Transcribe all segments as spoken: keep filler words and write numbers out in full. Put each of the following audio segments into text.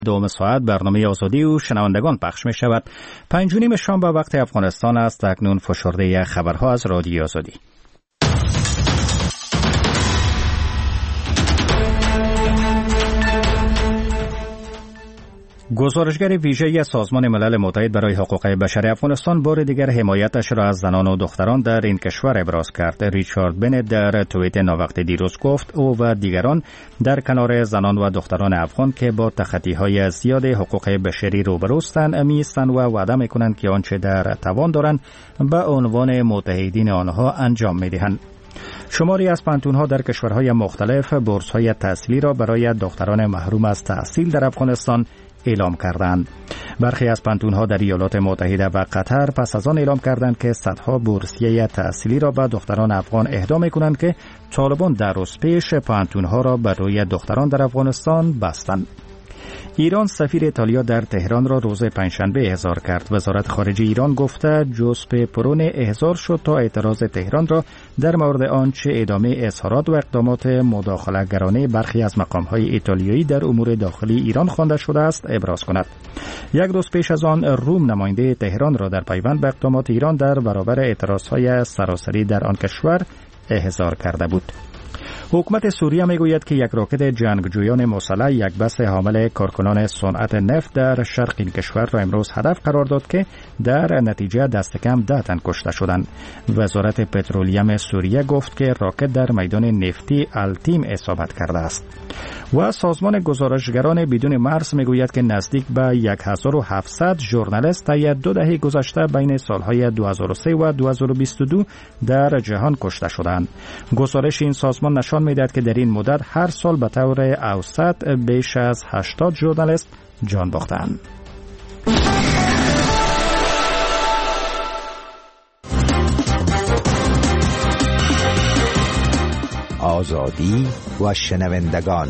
دوم ساعت برنامه آزادی و شنوندگان پخش می شود. پنج و نیم شام به وقت افغانستان است و اکنون فشرده خبرها از رادیو آزادی. گزارشگر ویژه سازمان ملل متحد برای حقوق بشر افغانستان بار دیگر حمایتش را از زنان و دختران در این کشور ابراز کرد. ریچارد بنت در توییت ناوقت دیروز گفت او و دیگران در کنار زنان و دختران افغان که با تخطی‌های زیاد حقوق بشری روبروستند می‌ایستند و وعده می‌کنند که آنچه در توان دارند به عنوان متحدین آنها انجام می‌دهند. شماری از پانتون‌ها در کشورهای مختلف بورس‌های تحصیلی را برای دختران محروم از تحصیل در افغانستان اعلام کردند. برخی از پانتون‌ها در ایالات متحده و قطر پس از آن اعلام کردند که صدها بورسیه تحصیلی را به دختران افغان اهدا می‌کنند که طالبان در روز پیش پانتون‌ها را بر روی دختران در افغانستان بستند. ایران سفیر ایتالیا در تهران را روز پنجشنبه احضار کرد. وزارت خارجه ایران گفته جوزپه پرونه احضار شد تا اعتراض تهران را در مورد آنچه ادامه اظهارات و اقدامات مداخله‌گرانه برخی از مقام‌های ایتالیایی در امور داخلی ایران خوانده شده است ابراز کند. یک روز پیش از آن روم نماینده تهران را در پیوند به اقدامات ایران در برابر اعتراضهای سراسری در آن کشور احضار کرده بود. حکومت سوریه میگوید که یک راکت جنگجویان مسلح یک بس حامل کارکنان صنعت نفت در شرق این کشور را امروز هدف قرار داد که در نتیجه دست کم ده تن کشته شدند. وزارت پترولیم سوریه گفت که راکت در میدان نفتی التیم اصابت کرده است. و سازمان گزارشگران بدون مرز میگوید که نزدیک به هزار و هفتصد ژورنالیست طی دو دهه گذشته بین سالهای دو هزار و سه و دو هزار و بیست و دو در جهان کشته شدند. گزارش این سازمان نشان میدهد که در این مدت هر سال به طور اوسط بیش از هشتاد ژورنالیست جان باختند. آزادی و شنوندگان.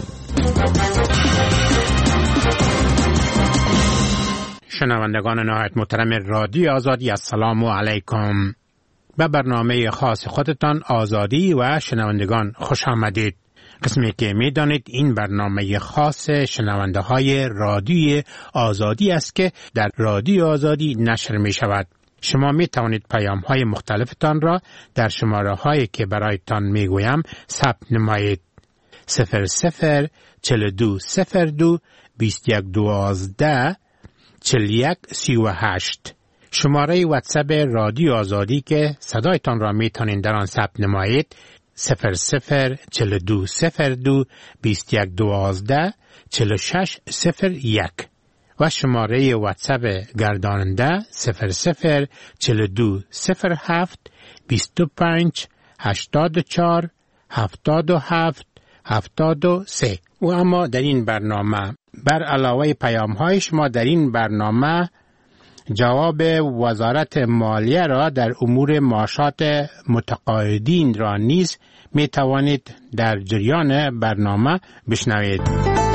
شنوندگان نهایت محترم رادیو آزادی، السلام علیکم. به برنامه خاص خودتان آزادی و شنوندگان خوش آمدید. قسمی که می دانید این برنامه خاص شنونده های رادیو آزادی است که در رادیو آزادی نشر می شود. شما می توانید پیام های مختلفتان را در شماره هایی که برایتان می گویم ثبت نمایید. صفر صفر چل دو صفر دو بیست یک دوازده چل یک سی و هشت. شماره واتساپ رادیو آزادی که صدایتان را می توانید در آن ثبت نمایید صفر صفر چل دو صفر دو بیست یک دوازده چل شش صفر یک و شماره واتساپ گرداننده صفر صفر چل دو صفر هفت بیست و پنج هشتاد و چهار هفتاد و هفت هفتاد و سه. و اما در این برنامه بر علاوه پیام های شما در این برنامه جواب وزارت مالیه را در امور معاشات متقاعدین را نیز می توانید در جریان برنامه بشنوید.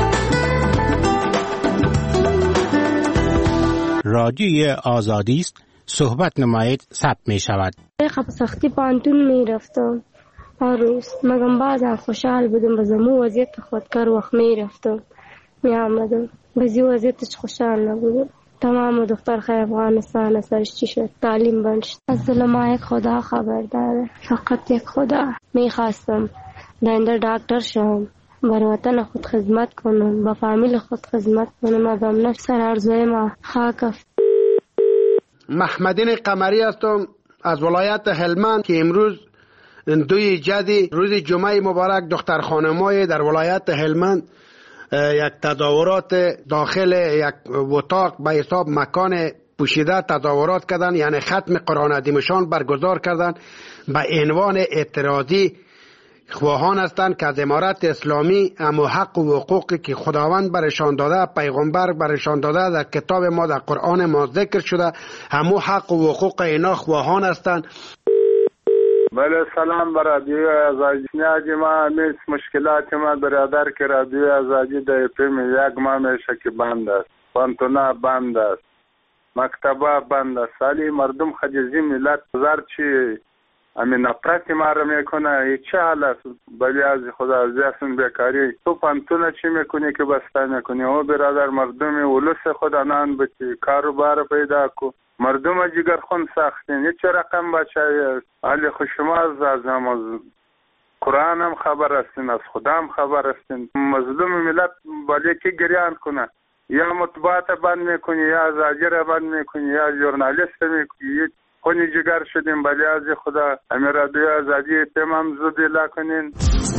رادیو آزادی است، صحبت نمایید، ثبت می شود. خب سختی پانتون می رفتم هر روز، مگم بعضا خوشحال بودم بزمو وضعیت خودکار وقت می رفتم می آمدم، بزی وضعیتش خوشحال نبودم. تمام دختر خیر افغانستان سرش چی شد؟ تعلیم بند شد. از ظلم یک خدا خبر داره، فقط یک خدا. می خواستم دنده دکتر شم، بر وطن خود خدمت کنم، با فامیل خود خدمت کنم، ادم نفس سر ارزوی ما خاک. محمدین قمری هستم از ولایت هلمند که امروز دوی جدی روز جمعه مبارک دختر خانمای در ولایت هلمند یک تظاهرات داخل یک اتاق به حساب مکان پوشیده تظاهرات کردن، یعنی ختم قرآن عظیمشان برگزار کردن به عنوان اعتراضی. خواهان هستند که از امارت اسلامی همو حق و حقوقی که خداوند برشان داده، پیغمبر برشان داده، در کتاب ما در قرآن ما ذکر شده، همو حق و حقوق اینا خواهان هستند. بله سلام بر رادیو آزادی. نیازی ما همیش مشکلات ما برادر که رادیو آزادی در اپیم یک ماه میشه که بند است، پانتونا بند است، مکتبه بند است. سالی مردم خجزی ملت زار چی همین نفرت ما رو میکنه. چه حال است؟ ولی از خدا از دستون بیکاری تو پانتون چی میکنی که بسته میکنی؟ او برادر مردم ولس خدا نان بچی کاروبار پیدا کو. مردم جگر خون ساختین. یه چه رقم بچه حالی خوش شما از ازم از قرآن هم خبر هستین، از خدا هم خبر هستین. مظلوم ملت ولی که گریان کنه، یا مطبوعات بند میکنی، یا زاجر بند میکنی، یا ژورنالیست میکنی. خونی جگر شدیم ولی از خدا همه رادیو آزادی تمام زودی لکنین.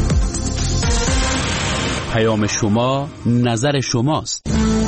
پیام شما نظر شماست.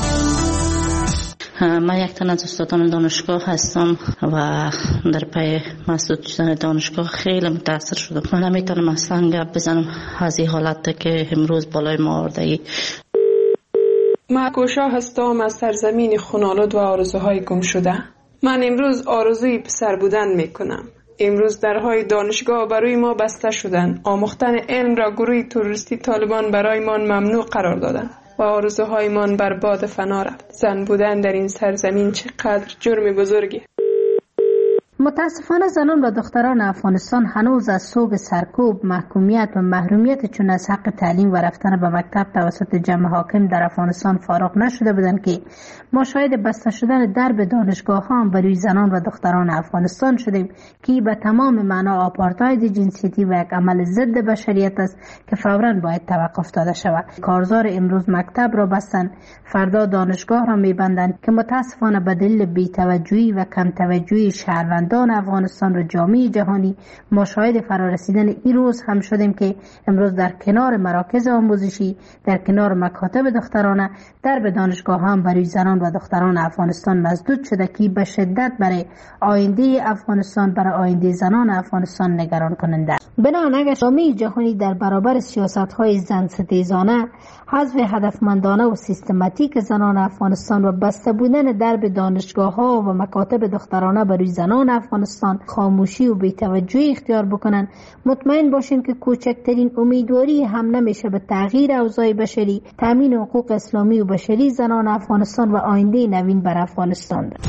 من یک تن از استادان دانشگاه هستم و در پی مسدود شدن دانشگاه خیلی متاثر شدم. من نمیتونم اصلا گپ بزنم از این حالت که امروز بالای ما آورده ای. من کوشا هستم از سرزمین خونالود و آرزوهای گم شده. من امروز آرزوی پسر بودن میکنم. امروز درهای دانشگاه برای ما بسته شدن. آموختن علم را گروه تروریستی طالبان برایمان ممنوع قرار دادند و آرزوهایمان برباد فنا رفت. زن بودن در این سرزمین چقدر جرم بزرگی. متاسفانه زنان و دختران افغانستان هنوز از صوب سرکوب، محکومیت و محرومیت چون از حق تعلیم و رفتن به مکتب توسط جمع حاکم در افغانستان فارغ نشده بودند که ما شاهد بسته شدن درب دانشگاه ها برای زنان و دختران افغانستان شدیم که به تمام معنا آپارتاید جنسیتی و یک عمل ضد بشریت است که فوراً باید توقف داده شود. کارزار امروز مکتب را بستند، فردا دانشگاه را میبندند که متاسفانه به دلیل بی‌توجهی و کم توجهی شهروندان افغانستان و جامعه جهانی ما شاهد فرارسیدن این روز هم شدیم که امروز در کنار مراکز آموزشی، در کنار مکاتب دخترانه، درب دانشگاه هم برای زنان و دختران افغانستان مسدود شده که به شدت برای آینده افغانستان، برای آینده زنان افغانستان نگران کننده است. بنابراین اگر جامعه جهانی در برابر سیاست‌های زن ستیزانه، حذف هدفمندانه و سیستماتیک زنان افغانستان و بسته بودن درب دانشگاه‌ها و مکاتب دخترانه برای زنان افغانستان خاموشی و بی‌توجهی اختیار بکنن، مطمئن باشین که کوچکترین امیدواری هم نمیشه به تغییر اوضاع بشری، تامین حقوق اسلامی و بشری زنان افغانستان و آینده نوین بر افغانستان ده.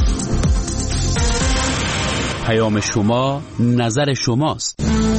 پیام شما نظر شماست.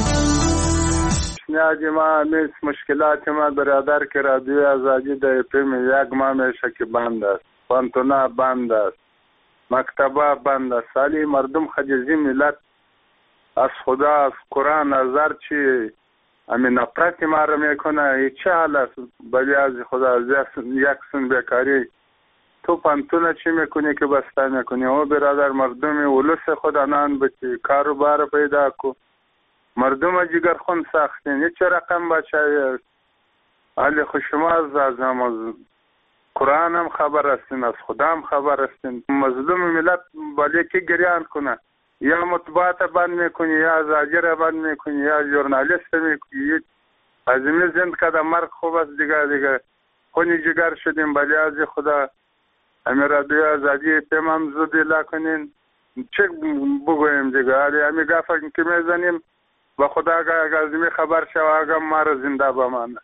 نیازی ما نیست. مشکلات ما برادر که رادیو آزادی در پیم یک ماه میشه که بند است، پانتونا بند است، مکتبه بند است. سالی مردم خجزی ملت از خدا، از قرآن، از هرچی همین نفرت ما رو میکنه. چه حال است؟ ولی از خدا از یک سن بیکاری تو پانتون چی میکنی که بسته میکنی؟ او برادر مردم ولس خدا نان بچی کاروبار پیدا کو. مردم جگر خون ساختین. یه چه رقم بچه حالی خوش شما از ازم از قرآن هم خبر هستین، از خدا هم خبر هستین. مظلوم ملت ولی که گریان کنه، یا مطبوعات بند میکنی، یا زاجر بند میکنی، یا ژورنالیست میکنی. از این زند که در مرگ خوب است دیگه دیگه خونی جگر شدیم ولی از خدا همه رادیو آزادی تمام زودی لکنین. چه بگویم دیگه حالی همی گفت که میزنیم و خدا اگر از این خبر شو اگر ما را زنده بمانه.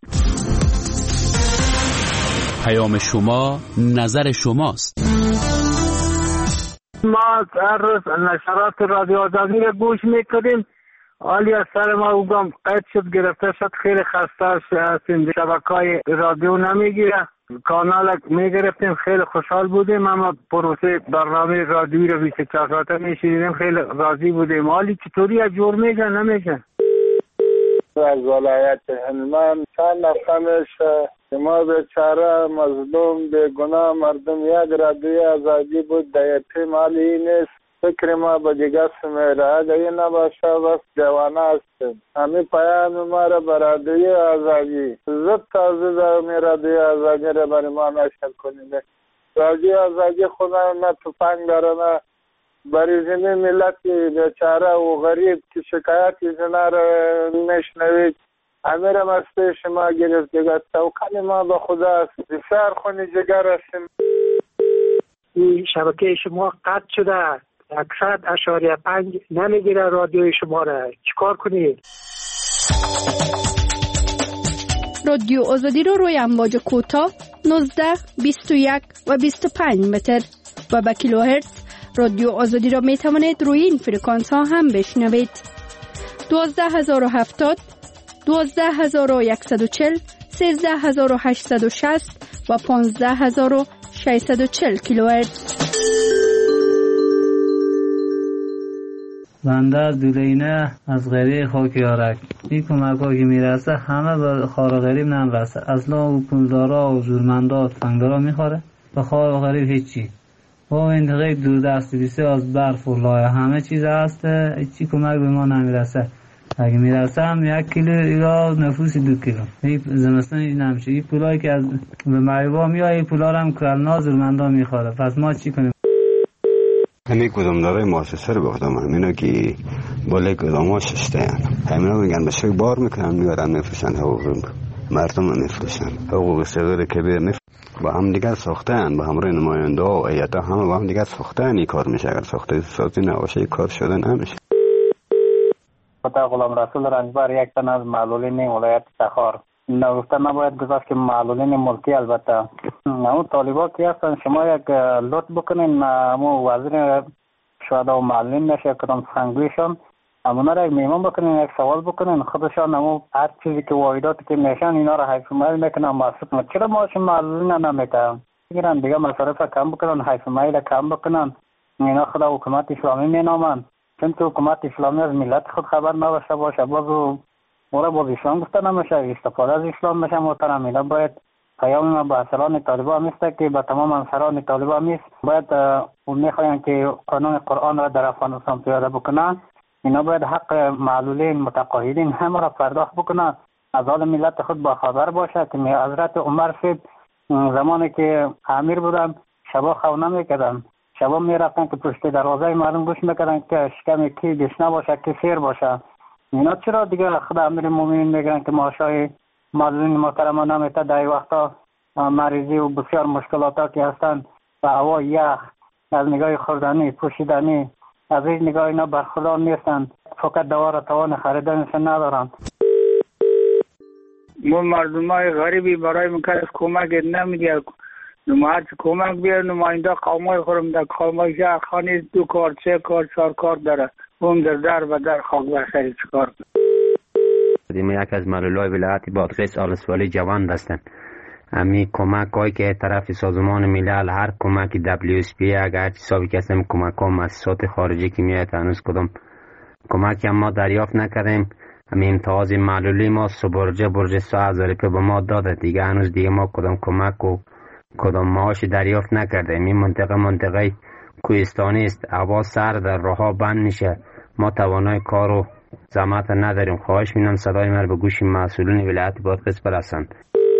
پیام شما نظر شماست. ما هر روز نشرات رادیو آزادی را گوش میکنیم. حالی از سر ما اوگم قید شد، گرفته شد، خیلی خسته هستیم. شبکه‌های رادیو نمیگیره، کانال میگرفتیم، خیلی خوشحال بودیم. اما پروسه برنامه رادیویی رو بیست و چهار ساعته میشیدیم، خیلی راضی بودیم. حالی چطوری از جور میشن نمیشن؟ از ولایت هلمند چند نفهمش ما بیچاره مظلوم بیگناه مردم یک رادیو آزادی بود در تیم. حالی نیست. فکر ما به دیگه سمیره اگر این نباشه بس جوانه هستیم. همین پیام ما را به رادیو آزادی زد تازه در می رادیو آزادی را برای ما نشر کنیم. رادیو آزادی خدا نه تفنگ داره نه برای زمین ملت بیچاره و غریب که شکایتی زنه را نشنوید. همه را مسته شما گرفت دیگه. توکل ما به خدا است. بسیار خونی جگر هستیم. این شبکه شما قطع شده، اکثر اشاریه پنج نمیگیره رادیوی شما را، چیکار کنید؟ رادیو آزادی رو روی امواج کوتاه نوزده، بیست و یک و بیست و پنج متر و با کیلوهرتز رادیو آزادی را می توانید روی این فرکانس ها هم بشنوید. دوازده هزار و هفتاد، دوازده هزار و صد و چهل، سیزده هزار و هشتصد و شصت و پانزده هزار و ششصد و چهل کیلوهرتز. بنده از دولینه از غریب خاکیارک این کمک ها که میرسه همه به خار غریب نمیرسه. اصلا و پولدارا و زورمندا و تفنگدارا میخوره به خار غریب هیچی. با منطقه دوردست بسیار از برف و لایه همه چیز هست، هیچی کمک به ما نمیرسه. اگه میرسه هم یک کیلو یا نفوس دو کیلو. این زمستان این نمیشه. این پولایی که از به معیبا میاد این پولا هم کرلنا زورمندا میخوره. پس ما چی کنیم؟ همین کدامدارای مؤسسه رو گفتم، همینا که بالای کدامها ششتهن، همینا میگن به شوی بار میکنن میارن میفروشن، حقوق مردم رو میفروشن، حقوق صغیر کبیر میفروشن، با هم دیگر ساختن، با همراه نماینده و ایتا همه با هم دیگر ساختن. این کار میشه، اگر ساخته سازی نباشه این کار شده نمیشه. خدا غلام رسول رنجبر یک تن از معلولین ولایت تخار نگفته نباید گذاشت که معلولین ملکی البته اون طالبا که هستن شما یک لطف بکنین امو وزیر شهدا و معلولین نشه کدام سنگویشان امونا را یک میمون بکنین، یک سوال بکنین خودشان امو هر چیزی که واحداتی که میشن اینا را حیث مایل میکنن محسوب. چرا ماش معلولین نمیتن بگیرن دیگه مصارف کم بکنن، حیث مایل کم بکنن. اینا خدا حکومت اسلامی مینامن، چون که حکومت اسلامی از ملت خود خبر نداشته باشه بازو مورا باز اسلام گفته نمیشه، استفاده از اسلام میشه. محترم اینا باید پیام ما به اصلان طالبان میسته که به تمام انصاران طالبان میست، باید اون میخواین که قانون قرآن را در افغانستان پیاده بکنن. اینا باید حق معلولین متقاعدین همه را پرداخت بکنن، از حال ملت خود با خبر باشه که حضرت عمر صاحب زمانی که امیر بودن شبا خونه میکردن، شبا میرفتن که پشت دروازه مردم گوش میکردن که شکم کی گشنه باشه کی سیر باشه. اینا چرا دیگه خدا امیر مومنین میگن که ماشای معلولین محترم نمیته در وقتا مریضی و بسیار مشکلاتا که هستن و هوا یخ از نگاه خوردنی پوشیدنی از این نگاه اینا برخوردار نیستن، فقط دوا را توان خریدنشون ندارن. ما مردم های غریبی برای مکرس کمک نمیدید، نماید کمک بیار نماینده قومای خورم در قومای شهر خانی دو کار سه کار چهار کار داره اون در در و در خاک بخشی چکار ما یک از معلولای ولایت بادغیس آلسوالی جوان هستند. امی کمک هایی که طرف سازمان ملل هر کمکی دبلیو اس پی اگر حسابی که هستیم کمک ها مؤسسات خارجی که میاد هنوز کدام کمکی هم ما دریافت نکردیم. امی امتیاز معلولی ما سبرجه برج سه هزار روپیه به ما داده، دیگه هنوز دیگه ما کدام کمک و کدام معاش دریافت نکردیم. این منطقه منطقه کوهستانی است، هوا سرد در راه بند میشه، ما توانای کار و زحمت نداریم. خواهش می‌کنم صدای من به گوش مسئولین ولایت بادغیس برسند.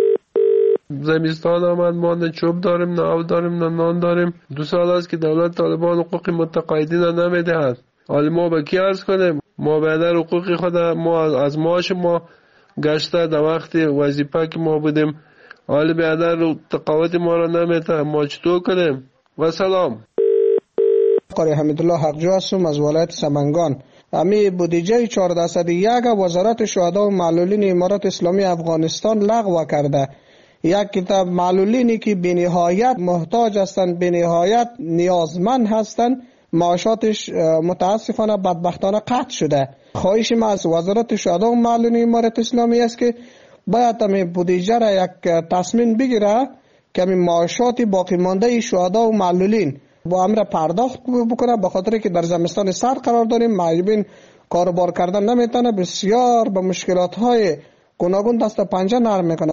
زمستان آمد ما نه چوب داریم نه آب داریم نه نان داریم. دو سال است که دولت طالبان حقوق متقاعدین را نمیدهد. حالا ما به کی عرض کنیم؟ ما بیادر حقوق خود ما از معاش ما گشته در وقت وظیفه که ما بودیم، حالا بیادر تقاعد ما را نمیده. ما چطور کنیم؟ و سلام. قاری حمیدالله حقجو هستم از ولایت سمنگان. امی بودجه چهارده درصد یک وزارت شهدا و معلولین امارات اسلامی افغانستان لغو کرده. یک کتاب معلولینی که به نهایت محتاج هستند، به نهایت نیازمند هستند، معاشاتش متاسفانه بدبختانه قطع شده. خواهش ما از وزارت شهدا و معلولین امارات اسلامی است که باید امی بودجه را یک تصمیم بگیره که امی معاشات باقی مانده شهدا و معلولین با امر پرداخت بکنه، به خاطر که در زمستان سرد قرار داریم، معیبین کاروبار کردن نمیتونه، بسیار به مشکلات های گوناگون دست پنجه نرم میکنه.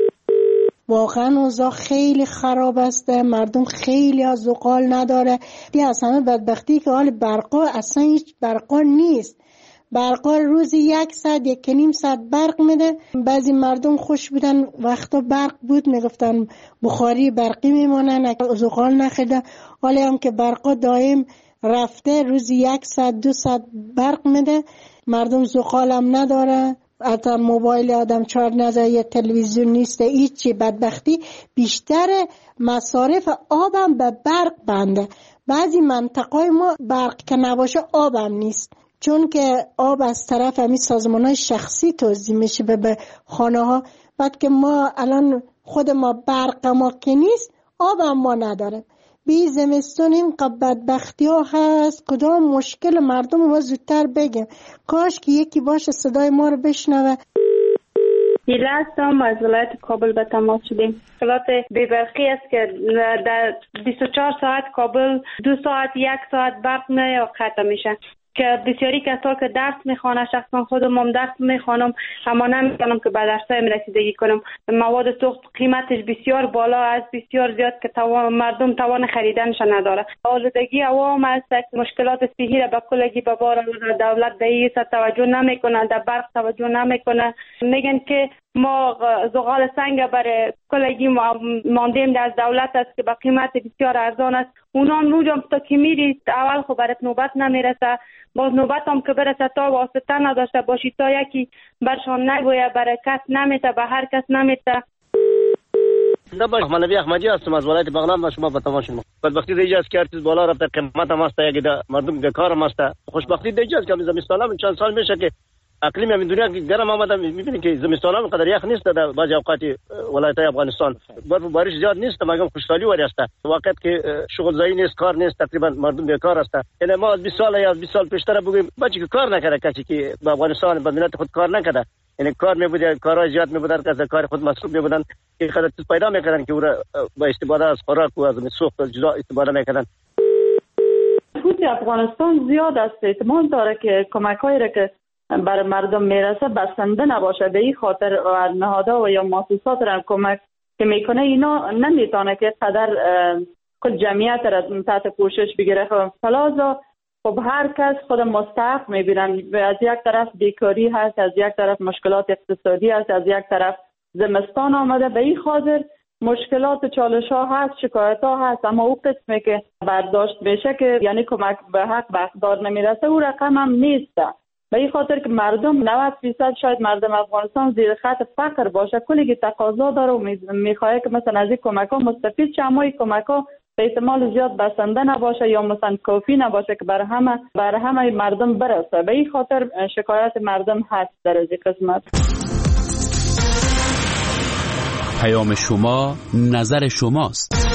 واقعا اوضاع خیلی خراب است، مردم خیلی از زغال نداره. دی از همه بدبختی که حال برقا اصلا هیچ برقا نیست. برقا روزی یک ساعت یک نیم ساعت برق میده. بعضی مردم خوش بودن وقتا برق بود میگفتن بخاری برقی میمونن، زغال نخیده. حالا هم که برقا دائم رفته روزی یک ساعت دو ساعت برق میده، مردم زغال هم نداره. حتی موبایل آدم چارج نزده، یه تلویزیون نیست، هیچی. بدبختی بیشتر مصارف آبم به برق بنده. بعضی منطقه ما برق که نباشه آبم نیست، چون که آب از طرف همین سازمان‌های شخصی توزیع میشه به خانه ها. بعد که ما الان خود ما برق ما که نیست، آب هم ما نداره. بی زمستون اینقدر بدبختی ها هست، کدام مشکل مردم رو زودتر بگم. کاش که یکی باشه صدای ما رو بشنوه. ایله هستم، از ولایت کابل به تماس شدیم. مشکلات بی‌برقی است که در بیست و چهار ساعت کابل دو ساعت یک ساعت برق نه قطع میشه که بسیاری کسا که درس میخوانه، شخصا خودم هم درس میخوانم اما نمیتونم که به درسایم رسیدگی کنم. مواد سوخت قیمتش بسیار بالا است، بسیار زیاد که توان مردم توان خریدنش نداره. آلودگی عوام است، مشکلات صحی را به کلگی به بار آورده. دولت به این توجه نمیکنه، در برق توجه نمیکنه. میگن که ما زغال سنگ برای کلگی ماندیم از دولت است که به قیمت بسیار ارزان است. اونا نوجم تا که میری اول خب برات نوبت نمیرسه، باز نوبت هم که برسه تا واسطه نداشته باشی، تا یکی برشان نگویه برای کس نمیته، به هر کس نمیته. دبا مولوی احمدی هستم از ولایت بغلان و شما به تماس شما. بدبختی دیگه است که ارتش بالا رفته، قیمت هم است، یک مردم بیکار هم است. خوشبختی دیگه است که زمستان هم چند سال میشه که اقلیم همین دنیا گرم آمده، میبینید که زمستان هم قدر یخ نیست در بعضی اوقات ولایت افغانستان. برف و بارش زیاد نیست، مگم خوشحالی وری است. وقت که شغل زایی نیست، کار نیست، تقریبا مردم بیکار است. یعنی ما از بیست سال یا بیست سال پیشتر بگیم بچه که کار نکرده، کسی که به افغانستان به ملت خود کار نکرده، یعنی کار میبوده، کارهای زیاد میبودن که از کار خود مصروف میبودن که خدمت پیدا میکردن که او را با استفاده از خوراک و از سوخت جدا استفاده میکردن. خود افغانستان زیاد است، احتمال داره که کمک‌هایی را که برای مردم میرسه بسنده نباشه. به این خاطر نهادها و یا مؤسسات را کمک که میکنه اینا نمیتونه که قدر کل جمعیت را تحت پوشش بگیره. فلازا خب هر کس خود مستحق میبینن. از یک طرف بیکاری هست، از یک طرف مشکلات اقتصادی هست، از یک طرف زمستان آمده. به این خاطر مشکلات چالش ها هست، شکایت ها هست، اما او قسمی که برداشت میشه که یعنی کمک به حق به اقدار نمیرسه، او رقم هم نیست. به این خاطر که مردم نود درصد شاید مردم افغانستان زیر خط فقر باشه، کلی که تقاضا داره و میخواد که مثلا از این کمک ها مستفید شه، اما این کمک ها به احتمال زیاد بسنده نباشه یا مثلا کافی نباشه که برای همه برای همه مردم برسه. به این خاطر شکایت مردم هست در از این قسمت. پیام شما نظر شماست.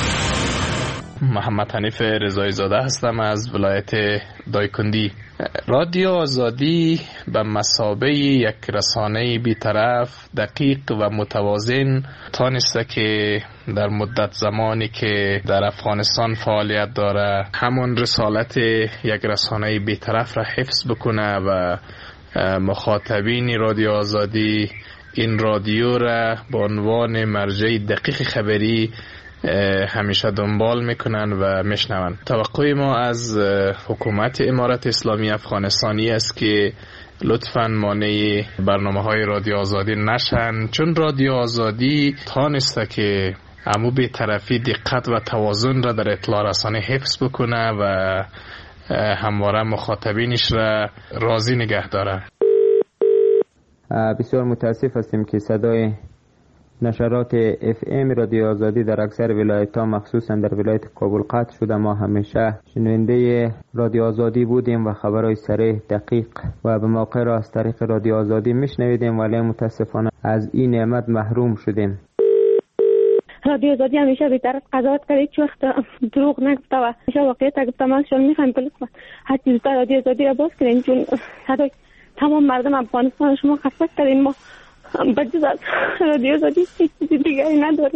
محمد حنیف رضایی زاده هستم از ولایت دایکندی. رادیو آزادی به مثابه یک رسانه بی‌طرف، دقیق و متوازن تانسته که در مدت زمانی که در افغانستان فعالیت داره همون رسالت یک رسانه بی‌طرف را حفظ بکنه و مخاطبین رادیو آزادی این رادیو را به عنوان مرجع دقیق خبری همیشه دنبال میکنن و میشنون. توقع ما از حکومت امارت اسلامی افغانستانی است که لطفاً مانع برنامه های رادیو آزادی نشن، چون رادیو آزادی تانسته که امو به طرفی دقت و توازن را در اطلاع رسانی حفظ بکنه و همواره مخاطبینش را راضی نگه داره. بسیار متاسف هستیم که صدای نشرات اف ام رادیو آزادی در اکثر ولایت ها مخصوصا در ولایت کابل قطع شده. ما همیشه شنونده رادیو آزادی بودیم و خبرهای صریح، دقیق و به موقع را از طریق رادیو آزادی میشنویدیم، ولی متاسفانه از این نعمت محروم شدیم. رادیو آزادی همیشه بی‌طرف قضاوت کرد، هیچ وقت دروغ نگفته و همیشه واقعیت گفته. من شما میخوایم که هر چیز در رادیو آزادی را باز کنین، چون صدای تمام مردم افغانستان شما خسته کردین. ما بجز از رادیو آزادی هیچ چیزی دیگری نداریم.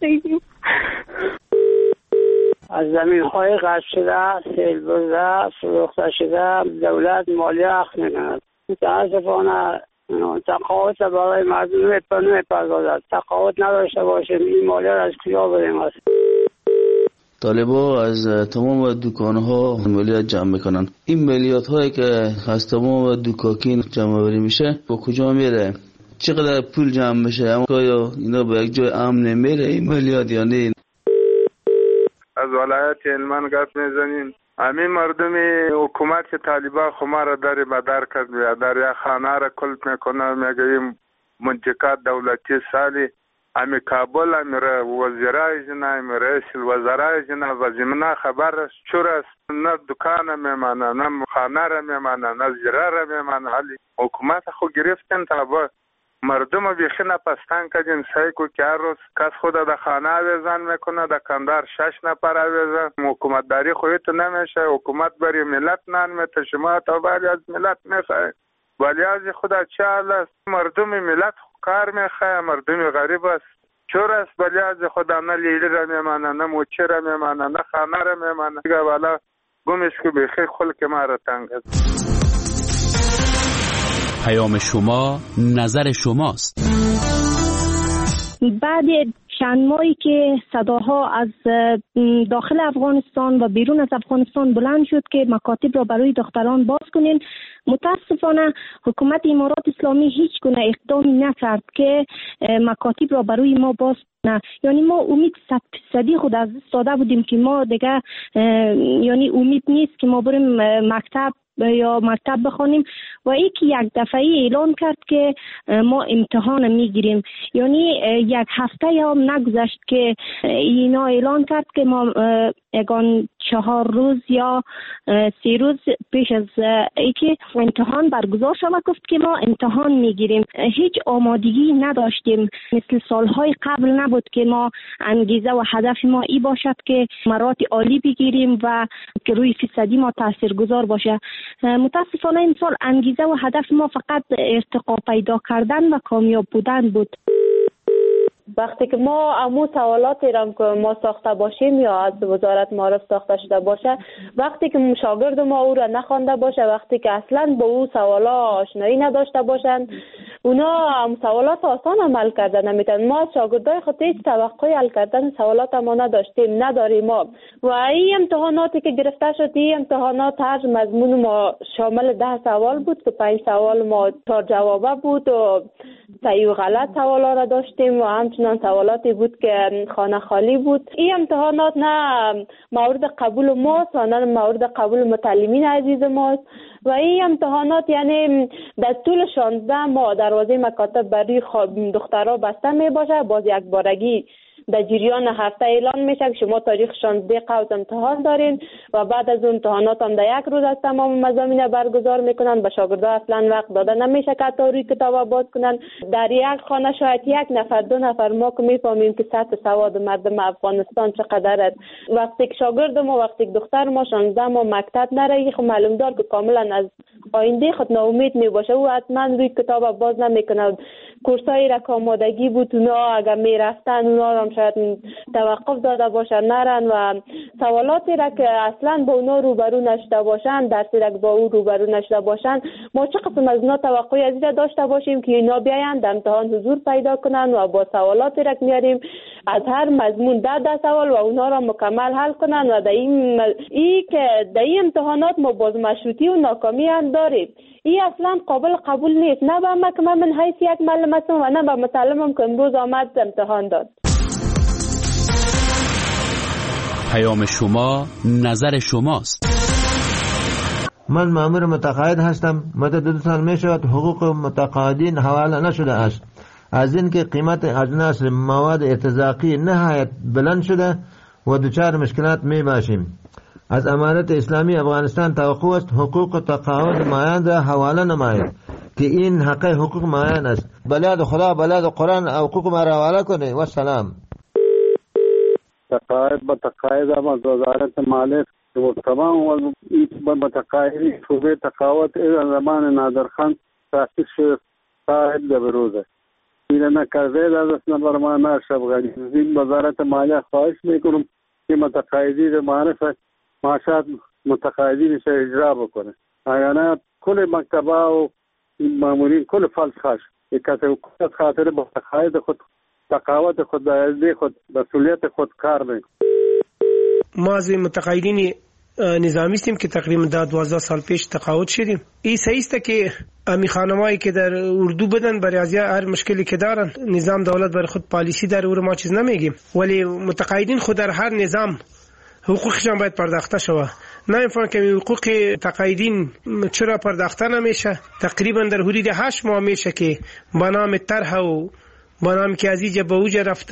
از زمین های قطع شده، سیل برده، فروخته شده، دولت مالیه اخذ میکند. متاسفانه تقاعد برای مردم نمیپردازد. تقاعد نداشته باشیم این مالیه را از کجا بریم؟ است طالبا از تمام دکانها مالیات جمع میکنن. این مالیات هایی که از تمام دکاکین جمع بری میشه با کجا میره؟ چقدر پول جمع میشه؟ اما یا اینا به یک جای امن نمیره این مالیات یا نه؟ از ولایت هلمند گپ میزنین. همین مردم حکومت که طالبا خما را در بدر کرد، در یک خانه را کلت میکنه، میگه منطقه دولتی سالی امی کابل امی وزیرای جنا امی رئیس الوزرای جنا و زمینه خبر است چور است، نه دکان میمانه، نه خانه را میمانه، نه زیره را میمانه. حالی حکومت خو گرفتن تا با مردم بیخی نپستان کردین سعی کو که هر روز کس خود در خانه آویزان میکنه، در کندار شش نفر آویزان. حکومت داری خودت نمیشه، حکومت برای ملت نان میته، شما تا ولی از ملت میخواهید. ولی از خدا چه حال است؟ مردم ملت کار میخواه، مردم غریب است. چور است ولی از خدا نه لیلی را میمانه، نه موچه را میمانه، نه خانه را میمانه. دیگه والا گمش که بیخی خلق ما را تنگ است. پیام شما نظر شماست. بعد چند ماهی که صداها از داخل افغانستان و بیرون از افغانستان بلند شد که مکاتب را برای دختران باز کنین، متاسفانه حکومت امارات اسلامی هیچ گونه اقدامی نکرد که مکاتب را برای ما باز کنه. یعنی ما امید صد فیصدی خود از دست داده بودیم که ما دیگه یعنی امید نیست که ما بریم مکتب یا مکتب بخونیم و ای که یک دفعه اعلان کرد که ما امتحان میگیریم. یعنی یک هفته هم نگذشت که اینا اعلان کرد که ما یگان چهار روز یا سه روز پیش از ای که امتحان برگزار شود گفت که ما امتحان میگیریم. هیچ آمادگی نداشتیم، مثل سالهای قبل نبود که ما انگیزه و هدف ما ای باشد که مراتب عالی بگیریم و که روی فیصدی ما تاثیرگذار باشه. متاسفانه این سال انگیزه و هدف ما فقط ارتقا پیدا کردن و کامیاب بودن بود. وقتی که ما امو سوالاتی را که ما ساخته باشیم یا از وزارت معارف ساخته شده باشه، وقتی که شاگرد ما او را نخوانده باشه، وقتی که اصلا با او سوالا آشنایی نداشته باشن، اونا هم سوالات آسان عمل کردن نمیتونن. ما از شاگردای خود هیچ توقعی حل کردن سوالات ما نداشتیم، نداریم ما. و این امتحاناتی که گرفته شد، این امتحانات هر مضمون ما شامل ده سوال بود که پنج سوال ما چهار جوابه بود و صحیح و غلط سوالا را داشتیم و همچنان سوالاتی بود که خانه خالی بود. این امتحانات نه مورد قبول ماست و نه مورد قبول متعلمین عزیز ماست و این امتحانات یعنی در طول شانزده ماه دروازه مکاتب برای دخترها بسته می باشه. باز یک بارگی در جریان هفته اعلان میشه که شما تاریخ شانزده قوس امتحان دارین و بعد از اون امتحانات هم در یک روز از تمام مضامین برگزار میکنن. به شاگردا اصلا وقت داده نمیشه که تا روی کتاب باز کنن. در یک خانه شاید یک نفر دو نفر ما که میفهمیم که سطح سواد مردم افغانستان چقدر است. وقتی که شاگرد ما وقتی که دختر ما شانزده ما مکتب نره، خب معلوم دار که کاملا از آینده خود ناامید میباشه و حتما روی کتاب باز نمیکنه. کورسایی را که آمادگی بود اونا اگر میرفتن اونا هم شاید توقف داده باشن نرن و سوالاتی را که اصلا با اونا روبرو نشده باشن، درسی را که با او روبرو نشده باشن، ما چه قسم از اونا توقعی از این داشته باشیم که اینا بیاین در امتحان حضور پیدا کنن و با سوالاتی را که میاریم از هر مضمون ده ده سوال و اونا را مکمل حل کنن و در این ای که در این امتحانات ما باز مشروطی و ناکامی هم داریم. این اصلا قابل قبول نیست، نه به من که من من حیث یک معلم هستم و نه به متعلمم که امروز آمد امتحان داد. پیام شما نظر شماست. من مأمور متقاعد هستم. مدت دو سال می شود حقوق متقاعدین حواله نشده است. از اینکه قیمت اجناس مواد ارتزاقی نهایت بلند شده و دچار مشکلات می باشیم. از امارت اسلامی افغانستان توقع است حقوق تقاعد مایان را حواله نماید که این حق حقوق مایان است. بلاد خدا بلاد قرآن حقوق ما را حواله کنه. و سلام. تقاعد به تقاعد هم از وزارت مالیه و تمام و متقاعدین شعبه تقاعد از زمان نادرخان تاسیس شد صاحب به بروزه این نکرده در دست نبرمان اشرف غنی. این وزارت مالیه خواهش میکنم که متقاعدین معرفت معاشات متقاعدین سے اجرا بکنه. اگر کل مکتبه و مامورین کل فلس خاش یک کسی خاطر با تقاعد خود تقاعد خود دایزده خود مسئولیت خود کار میکنه. ما از متقاعدین نظامی هستیم که تقریبا دوازده سال پیش تقاعد شدیم. این صحیح است که امی خانمایی که در اردو بدن برای از هر مشکلی که دارن نظام دولت برای خود پالیسی داره و ما چیز نمیگیم، ولی متقاعدین خود در هر نظام حقوقشان باید پرداخته شود. نمیفهم که حقوق تقاعدین چرا پرداخته نمیشه. تقریبا در حدود هشت ماه میشه که با نام طرح و با نام که از اینجا به اوجا رفته و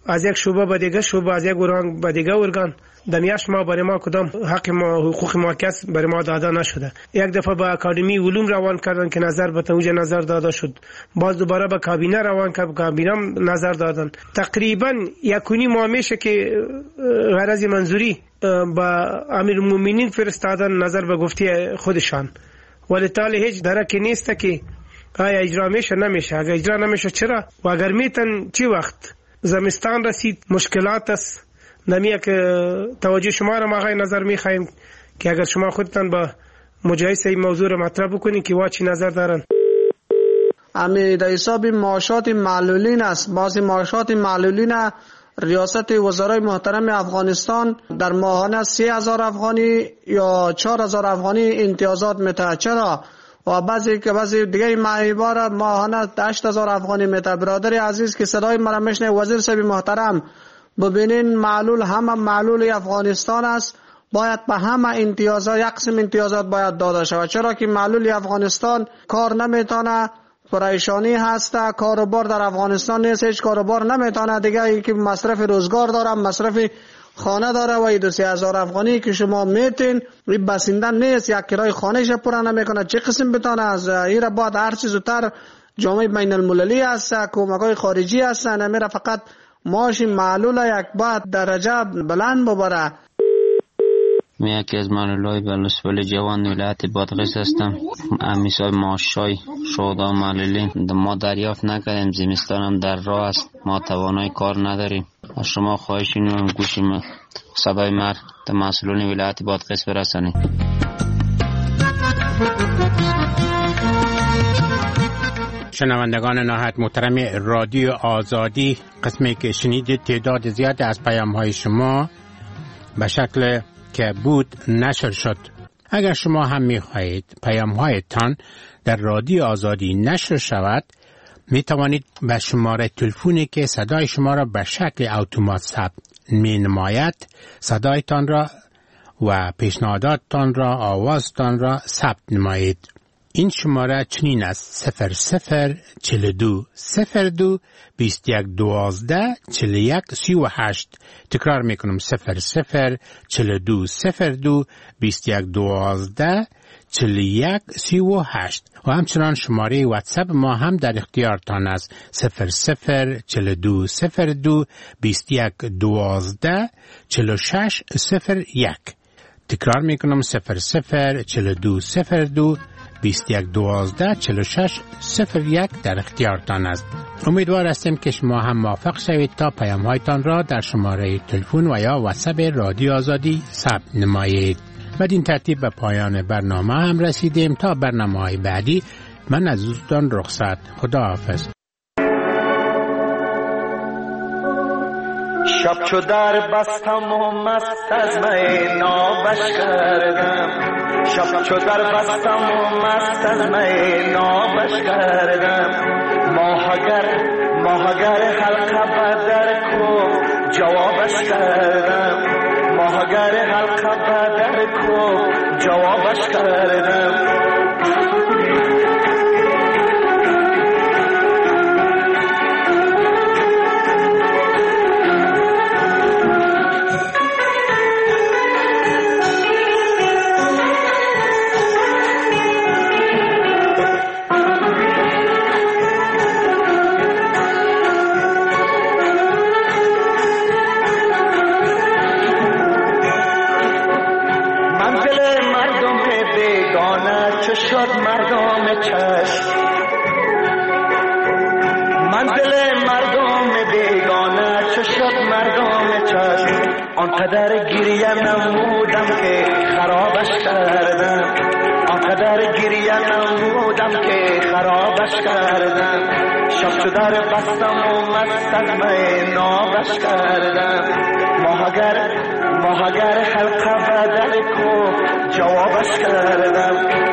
از یک شعبه به دیگه شعبه، از یک ارگان به دیگه ارگان در میاش ما برای ما کدام حق ما حقوق ما کس برای ما داده نشده. یک دفعه به اکادمی علوم روان کردن که نظر به توجه نظر داده شد، باز دوباره به کابینه روان کرد، کابینه نظر دادن. تقریبا یکونی ما میشه که غرض منظوری با امیرالمومنین فرستادن نظر به گفتی خودشان، ولی تالی هیچ درکی نیست که آیا اجرا میشه نمیشه. اگر اجرا نمیشه چرا؟ و اگر میتن چی وقت؟ زمستان رسید، مشکلات است. نمیه که توجه شما را ما غیر نظر میخوایم که اگر شما خودتان با مجایسه این موضوع را مطرح بکنید که وا چی نظر دارن. امی در حساب معاشات معلولین است. بعضی معاشات معلولین ریاست وزرای محترم افغانستان در ماهانه سه هزار افغانی یا چهار هزار افغانی امتیازات میده. چرا؟ و بعضی که بعضی دیگه معیبار ماهانه هشت هزار افغانی میده. برادر عزیز که صدای مرا میشنه، وزیر صاحب محترم ببینین معلول همه معلول افغانستان است، باید به همه امتیازات یک قسم امتیازات باید داده شود. چرا که معلول افغانستان کار نمیتونه، پریشانی هست، کاروبار در افغانستان نیست، هیچ کاروبار نمیتونه دیگه، ای که مصرف روزگار داره، مصرف خانه داره و دو سه هزار افغانی که شما میتین این بسنده نیست، یک کرای خانه ش پورا نمیکنه. چه قسم بتونه از این را بعد هر چیز زودتر جامعه بین المللی است، کمک‌های خارجی است، نمیره فقط معاش معلول یک بعد درجه بلند ببره. من یکی از معلولای بلوچستان جوان ولایت بادغیس هستم. امیسای معاشای شهدا معلولین ما دریافت نکردیم، زمستان هم در راه است، ما توانای کار نداریم. از شما خواهش اینو گوش صدای مرد تا مسئولین ولایت بادغیس برسانید. شنوندگان نهایت محترم رادیو آزادی، قسمی که شنیدید تعداد زیاد از پیام های شما به شکل که بود نشر شد. اگر شما هم می خواهید پیام هایتان در رادیو آزادی نشر شود، می توانید به شماره تلفنی که صدای شما را به شکل اتومات ثبت می نماید صدایتان را و پیشنهاداتتان را، آوازتان را ثبت نمایید. این شماره چنین است: صفر صفر چل دو صفر دو بیست یک دوازده چل یک سی و هشت. تکرار میکنم: صفر صفر چل دو صفر دو بیست یک دوازده چل یک سی و هشت. و همچنان شماره واتساپ ما هم در اختیارتان است: صفر صفر چل دو صفر دو بیست یک دوازده چل شش صفر یک. تکرار میکنم: صفر صفر چل دو صفر دو بیست یک دوازده چل شش صفر یک در اختیارتان است. امیدوار هستیم که شما هم موافق شوید تا پیام هایتان را در شماره تلفن و یا واتساپ رادیو آزادی ثبت نمایید. بدین ترتیب به پایان برنامه هم رسیدیم. تا برنامه های بعدی من از دوستان رخصت. خداحافظ. شب چو در بستم و مست از می نابش کردم، شب چو در بستم و مست از می نابش کردم. ماهگر ماهگر حلقه بدر کو جوابش کردم، ماهگر حلقه بدر کو جوابش کردم. شد مردم چشم، منزل مردم بیگانه چه شد مردم چشم. آنقدر گریه نمودم که خرابش کردم، آنقدر گریه نمودم که خرابش کردم. شب چو در بستم و مست از می نابش کردم. ماهگر ماهگر حلقه بدل کو جوابش کردم.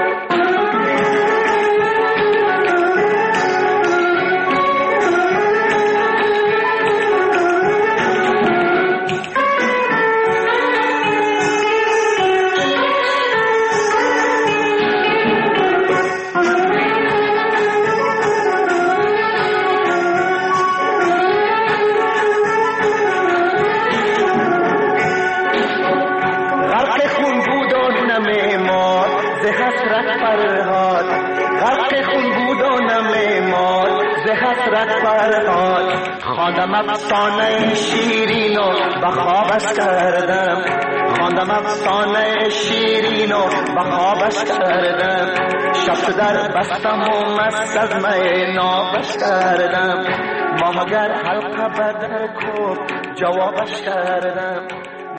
فرهاد غرق خون بود و نمیماد ز حسرت فرهاد خواندم افسانه شیرین و به خوابش کردم خواندم افسانه شیرین و به خوابش کردم شب در بستم و مست از می نابش کردم ما مگر حلقه بدر کو جوابش کردم